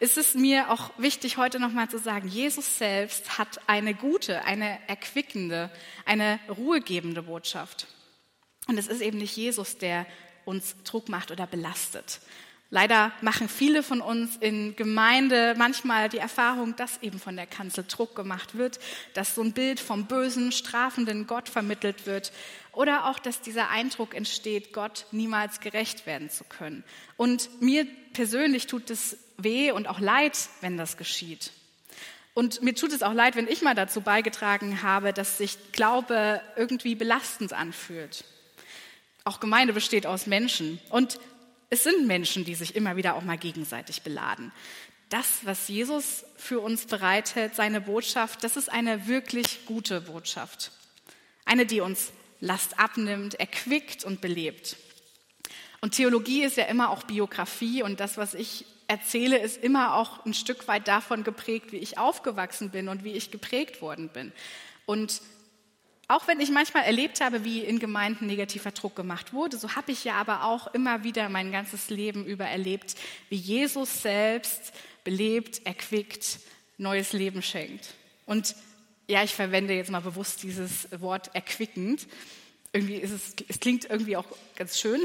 ist es mir auch wichtig, heute nochmal zu sagen, Jesus selbst hat eine gute, eine erquickende, eine ruhegebende Botschaft. Und es ist eben nicht Jesus, der uns Druck macht oder belastet. Leider machen viele von uns in Gemeinde manchmal die Erfahrung, dass eben von der Kanzel Druck gemacht wird, dass so ein Bild vom bösen, strafenden Gott vermittelt wird oder auch, dass dieser Eindruck entsteht, Gott niemals gerecht werden zu können. Und mir persönlich tut es weh und auch leid, wenn das geschieht. Und mir tut es auch leid, wenn ich mal dazu beigetragen habe, dass sich Glaube irgendwie belastend anfühlt. Auch Gemeinde besteht aus Menschen und es sind Menschen, die sich immer wieder auch mal gegenseitig beladen. Das, was Jesus für uns bereithält, seine Botschaft, das ist eine wirklich gute Botschaft. Eine, die uns Last abnimmt, erquickt und belebt. Und Theologie ist ja immer auch Biografie und das, was ich erzähle, ist immer auch ein Stück weit davon geprägt, wie ich aufgewachsen bin und wie ich geprägt worden bin. Und auch wenn ich manchmal erlebt habe, wie in Gemeinden negativer Druck gemacht wurde, so habe ich ja aber auch immer wieder mein ganzes Leben über erlebt, wie Jesus selbst belebt, erquickt, neues Leben schenkt. Und ja, ich verwende jetzt mal bewusst dieses Wort erquickend. Irgendwie es klingt irgendwie auch ganz schön.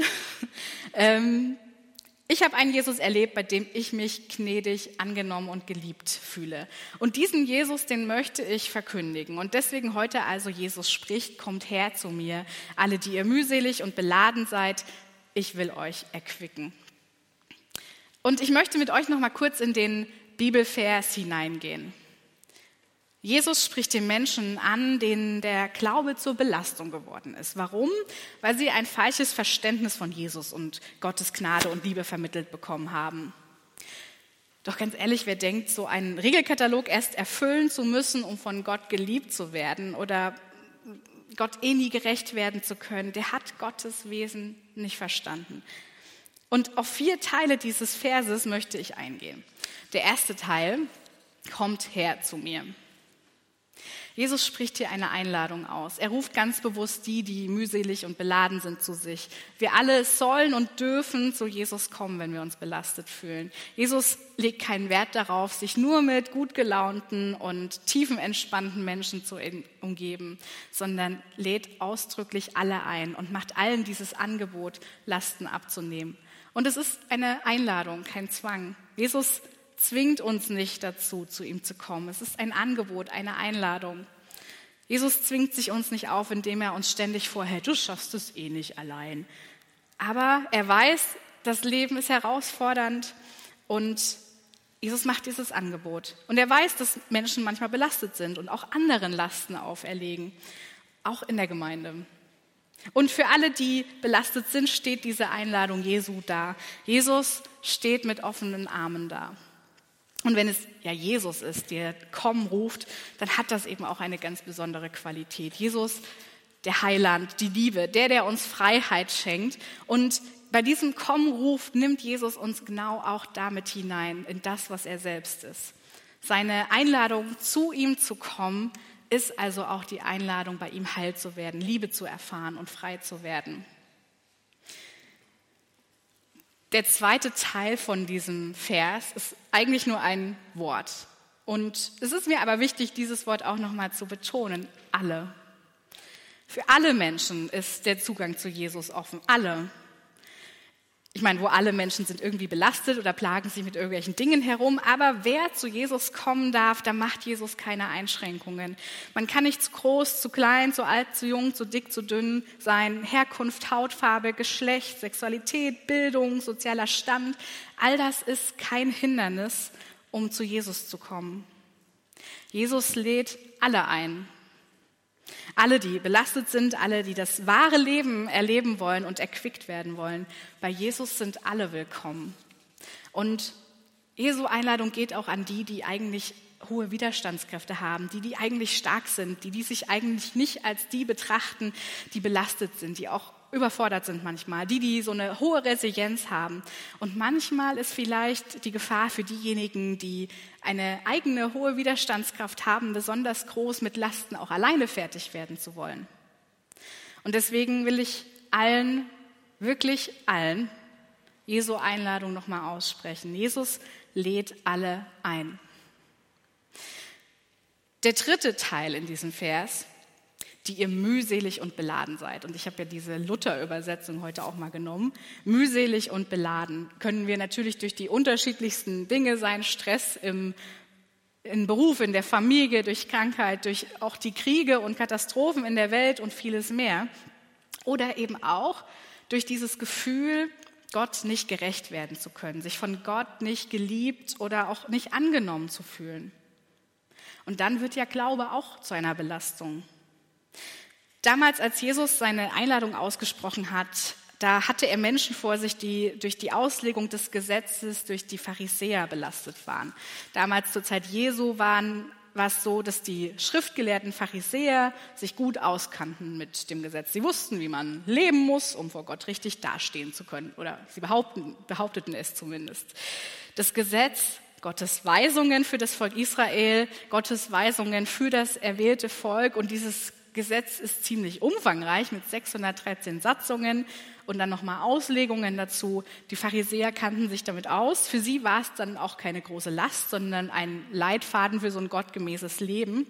Ich habe einen Jesus erlebt, bei dem ich mich gnädig angenommen und geliebt fühle. Und diesen Jesus, den möchte ich verkündigen. Und deswegen heute also Jesus spricht, kommt her zu mir, alle, die ihr mühselig und beladen seid, ich will euch erquicken. Und ich möchte mit euch noch mal kurz in den Bibelvers hineingehen. Jesus spricht den Menschen an, denen der Glaube zur Belastung geworden ist. Warum? Weil sie ein falsches Verständnis von Jesus und Gottes Gnade und Liebe vermittelt bekommen haben. Doch ganz ehrlich, wer denkt, so einen Regelkatalog erst erfüllen zu müssen, um von Gott geliebt zu werden oder Gott nie gerecht werden zu können, der hat Gottes Wesen nicht verstanden. Und auf 4 Teile dieses Verses möchte ich eingehen. Der erste Teil, kommt her zu mir. Jesus spricht hier eine Einladung aus. Er ruft ganz bewusst die mühselig und beladen sind, zu sich. Wir alle sollen und dürfen zu Jesus kommen, wenn wir uns belastet fühlen. Jesus legt keinen Wert darauf, sich nur mit gut gelaunten und tiefenentspannten Menschen zu umgeben, sondern lädt ausdrücklich alle ein und macht allen dieses Angebot, Lasten abzunehmen. Und es ist eine Einladung, kein Zwang. Jesus zwingt uns nicht dazu, zu ihm zu kommen. Es ist ein Angebot, eine Einladung. Jesus zwingt sich uns nicht auf, indem er uns ständig vorhält, du schaffst es eh nicht allein. Aber er weiß, das Leben ist herausfordernd und Jesus macht dieses Angebot. Und er weiß, dass Menschen manchmal belastet sind und auch anderen Lasten auferlegen, auch in der Gemeinde. Und für alle, die belastet sind, steht diese Einladung Jesu da. Jesus steht mit offenen Armen da. Und wenn es ja Jesus ist, der komm ruft, dann hat das eben auch eine ganz besondere Qualität. Jesus, der Heiland, die Liebe, der uns Freiheit schenkt. Und bei diesem Komm ruft, nimmt Jesus uns genau auch damit hinein, in das, was er selbst ist. Seine Einladung, zu ihm zu kommen, ist also auch die Einladung, bei ihm heil zu werden, Liebe zu erfahren und frei zu werden. Der zweite Teil von diesem Vers ist eigentlich nur ein Wort. Und es ist mir aber wichtig, dieses Wort auch nochmal zu betonen. Alle. Für alle Menschen ist der Zugang zu Jesus offen. Alle. Ich meine, wo alle Menschen sind irgendwie belastet oder plagen sich mit irgendwelchen Dingen herum. Aber wer zu Jesus kommen darf, da macht Jesus keine Einschränkungen. Man kann nicht zu groß, zu klein, zu alt, zu jung, zu dick, zu dünn sein. Herkunft, Hautfarbe, Geschlecht, Sexualität, Bildung, sozialer Stand. All das ist kein Hindernis, um zu Jesus zu kommen. Jesus lädt alle ein. Alle, die belastet sind, alle, die das wahre Leben erleben wollen und erquickt werden wollen. Bei Jesus sind alle willkommen. Und Jesu Einladung geht auch an die eigentlich hohe Widerstandskräfte haben, die eigentlich stark sind, die sich eigentlich nicht als die betrachten, die belastet sind, die auch überfordert sind manchmal, die so eine hohe Resilienz haben. Und manchmal ist vielleicht die Gefahr für diejenigen, die eine eigene hohe Widerstandskraft haben, besonders groß, mit Lasten auch alleine fertig werden zu wollen. Und deswegen will ich allen, wirklich allen, Jesu Einladung nochmal aussprechen. Jesus lädt alle ein. Der dritte Teil in diesem Vers, die ihr mühselig und beladen seid. Und ich habe ja diese Luther-Übersetzung heute auch mal genommen. Mühselig und beladen können wir natürlich durch die unterschiedlichsten Dinge sein, Stress im Beruf, in der Familie, durch Krankheit, durch auch die Kriege und Katastrophen in der Welt und vieles mehr. Oder eben auch durch dieses Gefühl, Gott nicht gerecht werden zu können, sich von Gott nicht geliebt oder auch nicht angenommen zu fühlen. Und dann wird ja Glaube auch zu einer Belastung. Damals, als Jesus seine Einladung ausgesprochen hat, da hatte er Menschen vor sich, die durch die Auslegung des Gesetzes durch die Pharisäer belastet waren. Damals zur Zeit Jesu war es so, dass die schriftgelehrten Pharisäer sich gut auskannten mit dem Gesetz. Sie wussten, wie man leben muss, um vor Gott richtig dastehen zu können. Oder sie behaupteten es zumindest. Das Gesetz, Gottes Weisungen für das Volk Israel, Gottes Weisungen für das erwählte Volk. Und dieses Gesetz ist ziemlich umfangreich mit 613 Satzungen und dann nochmal Auslegungen dazu. Die Pharisäer kannten sich damit aus. Für sie war es dann auch keine große Last, sondern ein Leitfaden für so ein gottgemäßes Leben.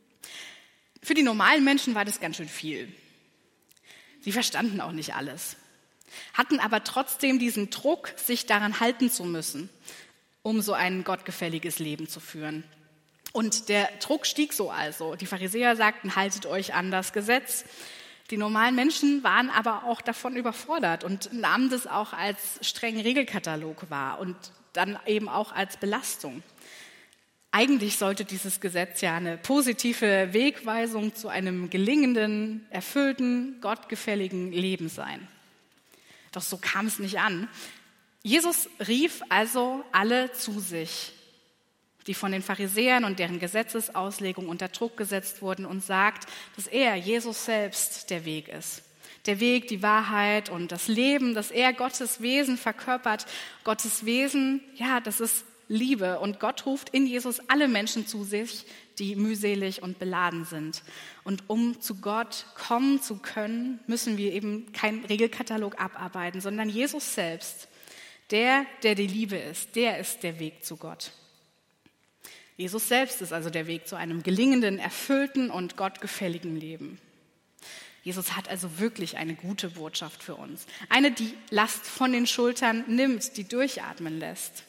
Für die normalen Menschen war das ganz schön viel. Sie verstanden auch nicht alles, hatten aber trotzdem diesen Druck, sich daran halten zu müssen, um so ein gottgefälliges Leben zu führen. Und der Druck stieg so also. Die Pharisäer sagten, haltet euch an das Gesetz. Die normalen Menschen waren aber auch davon überfordert und nahmen das auch als strengen Regelkatalog wahr und dann eben auch als Belastung. Eigentlich sollte dieses Gesetz ja eine positive Wegweisung zu einem gelingenden, erfüllten, gottgefälligen Leben sein. Doch so kam es nicht an. Jesus rief also alle zu sich, die von den Pharisäern und deren Gesetzesauslegung unter Druck gesetzt wurden, und sagt, dass er, Jesus selbst, der Weg ist. Der Weg, die Wahrheit und das Leben, dass er Gottes Wesen verkörpert. Gottes Wesen, ja, das ist Liebe. Und Gott ruft in Jesus alle Menschen zu sich, die mühselig und beladen sind. Und um zu Gott kommen zu können, müssen wir eben keinen Regelkatalog abarbeiten, sondern Jesus selbst, der die Liebe ist, der ist der Weg zu Gott. Jesus selbst ist also der Weg zu einem gelingenden, erfüllten und gottgefälligen Leben. Jesus hat also wirklich eine gute Botschaft für uns. Eine, die Last von den Schultern nimmt, die durchatmen lässt.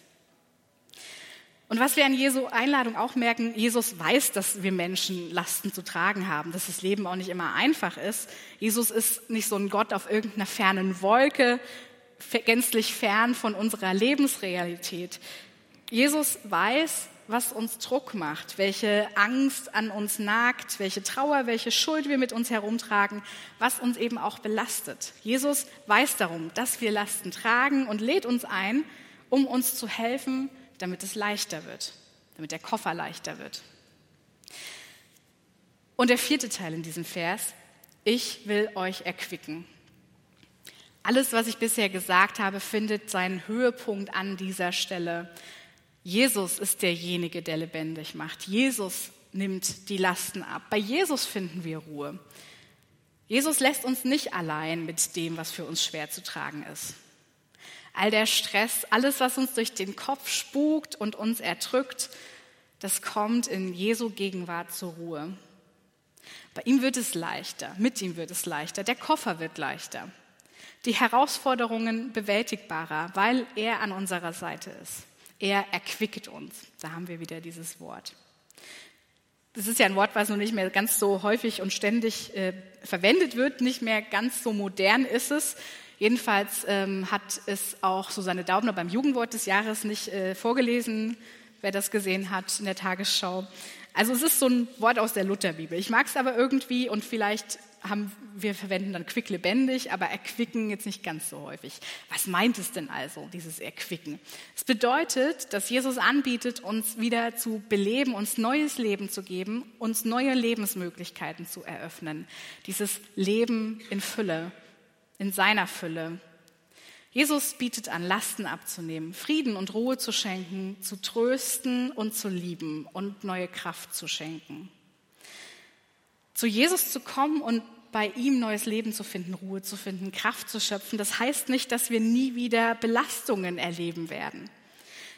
Und was wir an Jesu Einladung auch merken, Jesus weiß, dass wir Menschen Lasten zu tragen haben, dass das Leben auch nicht immer einfach ist. Jesus ist nicht so ein Gott auf irgendeiner fernen Wolke, gänzlich fern von unserer Lebensrealität. Jesus weiß, was uns Druck macht, welche Angst an uns nagt, welche Trauer, welche Schuld wir mit uns herumtragen, was uns eben auch belastet. Jesus weiß darum, dass wir Lasten tragen und lädt uns ein, um uns zu helfen, damit es leichter wird, damit der Koffer leichter wird. Und der vierte Teil in diesem Vers, ich will euch erquicken. Alles, was ich bisher gesagt habe, findet seinen Höhepunkt an dieser Stelle. Jesus ist derjenige, der lebendig macht. Jesus nimmt die Lasten ab. Bei Jesus finden wir Ruhe. Jesus lässt uns nicht allein mit dem, was für uns schwer zu tragen ist. All der Stress, alles, was uns durch den Kopf spukt und uns erdrückt, das kommt in Jesu Gegenwart zur Ruhe. Bei ihm wird es leichter, mit ihm wird es leichter, der Koffer wird leichter. Die Herausforderungen bewältigbarer, weil er an unserer Seite ist. Er erquickt uns. Da haben wir wieder dieses Wort. Das ist ja ein Wort, was noch nicht mehr ganz so häufig und ständig verwendet wird, nicht mehr ganz so modern ist es. Jedenfalls hat es auch Susanne Daubner beim Jugendwort des Jahres nicht vorgelesen, wer das gesehen hat in der Tagesschau. Also es ist so ein Wort aus der Lutherbibel. Ich mag es aber irgendwie und vielleicht wir verwenden dann quicklebendig, aber erquicken jetzt nicht ganz so häufig. Was meint es denn also, dieses Erquicken? Es bedeutet, dass Jesus anbietet, uns wieder zu beleben, uns neues Leben zu geben, uns neue Lebensmöglichkeiten zu eröffnen. Dieses Leben in Fülle, in seiner Fülle. Jesus bietet an, Lasten abzunehmen, Frieden und Ruhe zu schenken, zu trösten und zu lieben und neue Kraft zu schenken. Zu Jesus zu kommen und bei ihm neues Leben zu finden, Ruhe zu finden, Kraft zu schöpfen, das heißt nicht, dass wir nie wieder Belastungen erleben werden.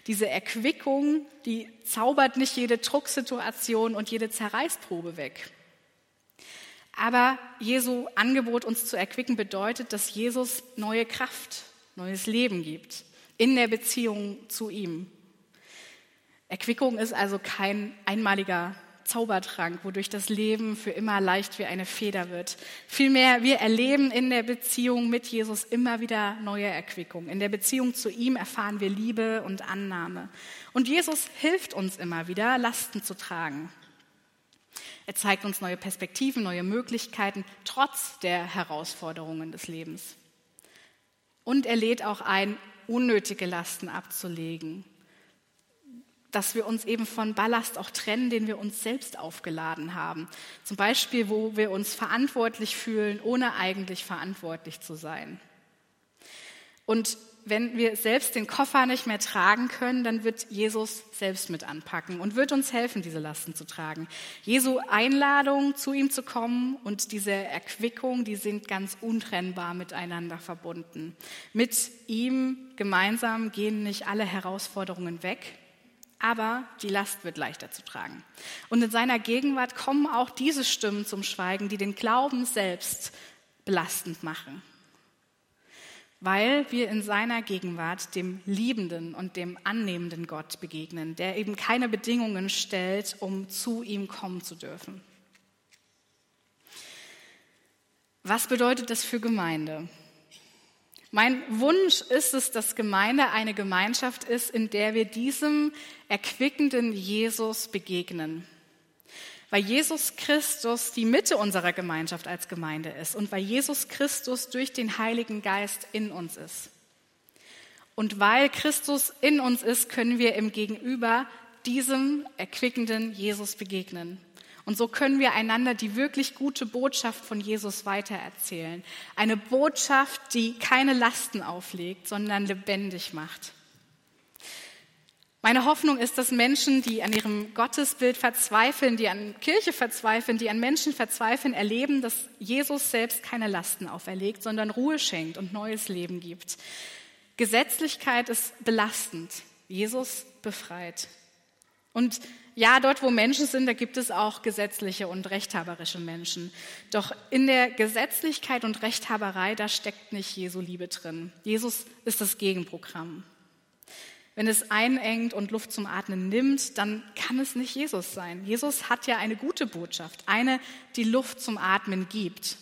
Diese Erquickung, die zaubert nicht jede Drucksituation und jede Zerreißprobe weg. Aber Jesu Angebot, uns zu erquicken, bedeutet, dass Jesus neue Kraft, neues Leben gibt in der Beziehung zu ihm. Erquickung ist also kein einmaliger Zaubertrank, wodurch das Leben für immer leicht wie eine Feder wird. Vielmehr, wir erleben in der Beziehung mit Jesus immer wieder neue Erquickung. In der Beziehung zu ihm erfahren wir Liebe und Annahme. Und Jesus hilft uns immer wieder, Lasten zu tragen. Er zeigt uns neue Perspektiven, neue Möglichkeiten, trotz der Herausforderungen des Lebens. Und er lädt auch ein, unnötige Lasten abzulegen, dass wir uns eben von Ballast auch trennen, den wir uns selbst aufgeladen haben. Zum Beispiel, wo wir uns verantwortlich fühlen, ohne eigentlich verantwortlich zu sein. Und wenn wir selbst den Koffer nicht mehr tragen können, dann wird Jesus selbst mit anpacken und wird uns helfen, diese Lasten zu tragen. Jesu Einladung, zu ihm zu kommen und diese Erquickung, die sind ganz untrennbar miteinander verbunden. Mit ihm gemeinsam gehen nicht alle Herausforderungen weg, aber die Last wird leichter zu tragen. Und in seiner Gegenwart kommen auch diese Stimmen zum Schweigen, die den Glauben selbst belastend machen. Weil wir in seiner Gegenwart dem liebenden und dem annehmenden Gott begegnen, der eben keine Bedingungen stellt, um zu ihm kommen zu dürfen. Was bedeutet das für Gemeinde? Mein Wunsch ist es, dass Gemeinde eine Gemeinschaft ist, in der wir diesem erquickenden Jesus begegnen. Weil Jesus Christus die Mitte unserer Gemeinschaft als Gemeinde ist und weil Jesus Christus durch den Heiligen Geist in uns ist. Und weil Christus in uns ist, können wir im Gegenüber diesem erquickenden Jesus begegnen. Und so können wir einander die wirklich gute Botschaft von Jesus weitererzählen. Eine Botschaft, die keine Lasten auflegt, sondern lebendig macht. Meine Hoffnung ist, dass Menschen, die an ihrem Gottesbild verzweifeln, die an Kirche verzweifeln, die an Menschen verzweifeln, erleben, dass Jesus selbst keine Lasten auferlegt, sondern Ruhe schenkt und neues Leben gibt. Gesetzlichkeit ist belastend. Jesus befreit. Und ja, dort, wo Menschen sind, da gibt es auch gesetzliche und rechthaberische Menschen. Doch in der Gesetzlichkeit und Rechthaberei, da steckt nicht Jesu Liebe drin. Jesus ist das Gegenprogramm. Wenn es einengt und Luft zum Atmen nimmt, dann kann es nicht Jesus sein. Jesus hat ja eine gute Botschaft, eine, die Luft zum Atmen gibt.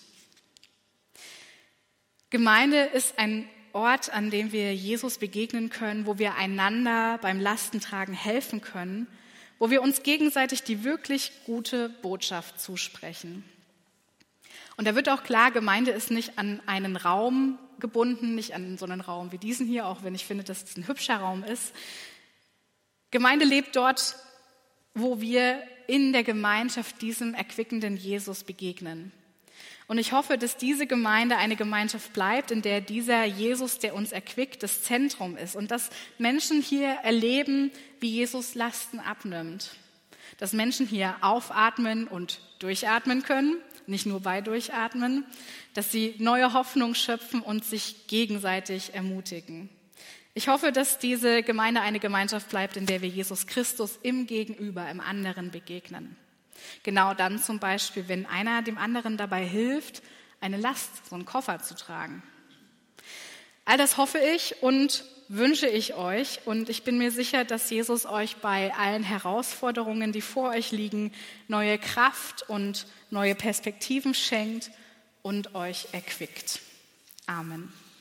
Gemeinde ist ein Ort, an dem wir Jesus begegnen können, wo wir einander beim Lastentragen helfen können, wo wir uns gegenseitig die wirklich gute Botschaft zusprechen. Und da wird auch klar, Gemeinde ist nicht an einen Raum gebunden, nicht an so einen Raum wie diesen hier, auch wenn ich finde, dass es ein hübscher Raum ist. Gemeinde lebt dort, wo wir in der Gemeinschaft diesem erquickenden Jesus begegnen. Und ich hoffe, dass diese Gemeinde eine Gemeinschaft bleibt, in der dieser Jesus, der uns erquickt, das Zentrum ist und dass Menschen hier erleben, wie Jesus Lasten abnimmt. Dass Menschen hier aufatmen und durchatmen können, nicht nur bei Durchatmen, dass sie neue Hoffnung schöpfen und sich gegenseitig ermutigen. Ich hoffe, dass diese Gemeinde eine Gemeinschaft bleibt, in der wir Jesus Christus im Gegenüber, im anderen begegnen. Genau dann zum Beispiel, wenn einer dem anderen dabei hilft, eine Last, so einen Koffer zu tragen. All das hoffe ich und wünsche ich euch und ich bin mir sicher, dass Jesus euch bei allen Herausforderungen, die vor euch liegen, neue Kraft und neue Perspektiven schenkt und euch erquickt. Amen.